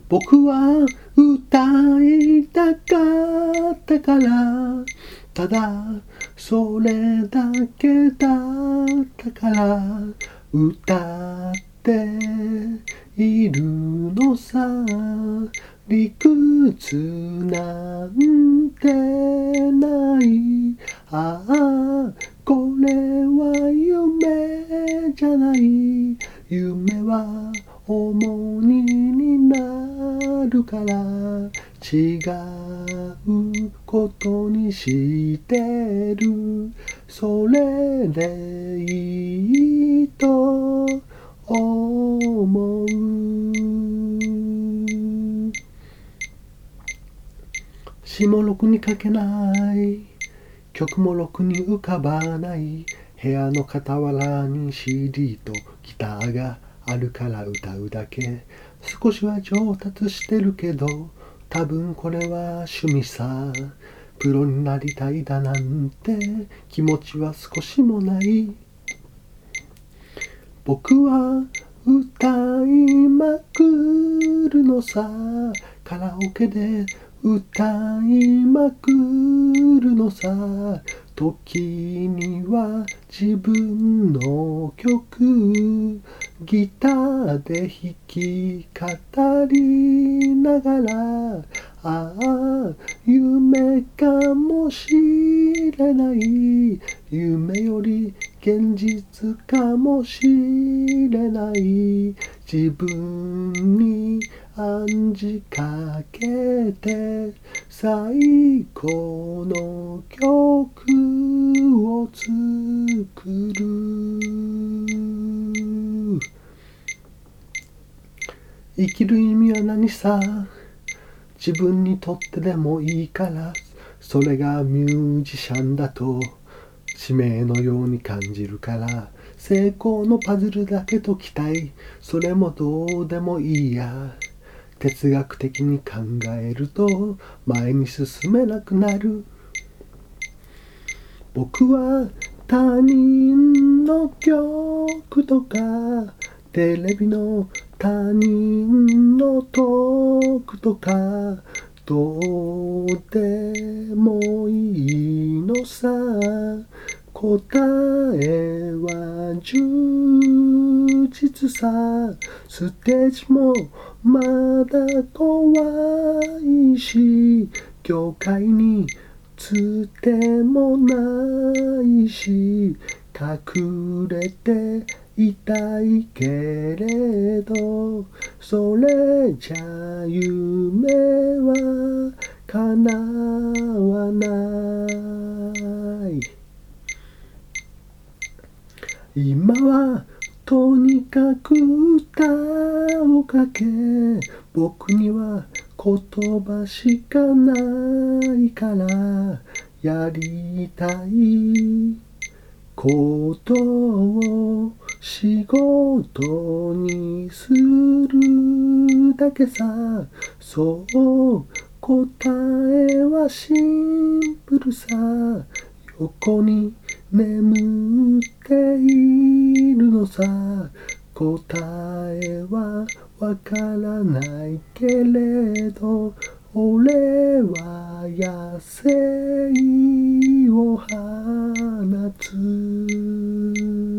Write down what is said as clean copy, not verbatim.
僕は歌いたかったから、ただそれだけだったから歌っているのさ。理屈なんてない。ああ、これは夢じゃない。夢は重荷になるから違うことにしてる。それでいいと思う。詩もろくに書けない、曲もろくに浮かばない。部屋の傍らに CD とギターがあるから歌うだけ。少しは上達してるけど、多分これは趣味さ。プロになりたいだなんて気持ちは少しもない。僕は歌いまくるのさ。カラオケで歌いまくるのさ。時には自分の曲ギターで弾き語りながら、ああ夢かもしれない。夢より現実かもしれない。自分に暗示かけて最高の曲を作る。生きる意味は何さ。自分にとってでもいいから、それがミュージシャンだと使命のように感じるから、成功のパズルだけ解きたい。それもどうでもいいや。哲学的に考えると前に進めなくなる。僕は他人の曲とかテレビの他人のトークとかどうでもいいのさ。答えは充実さ。ステージもまだ怖いし、業界につてもないし、隠れていたいけれど、それじゃ夢は叶わない。今はとにかく歌をかけ、僕には言葉しかないからやりたいことを仕事にするだけさ。そう答えはシンプルさ。横に眠っているのさ。答えはわからないけれど、俺は野生を放つ。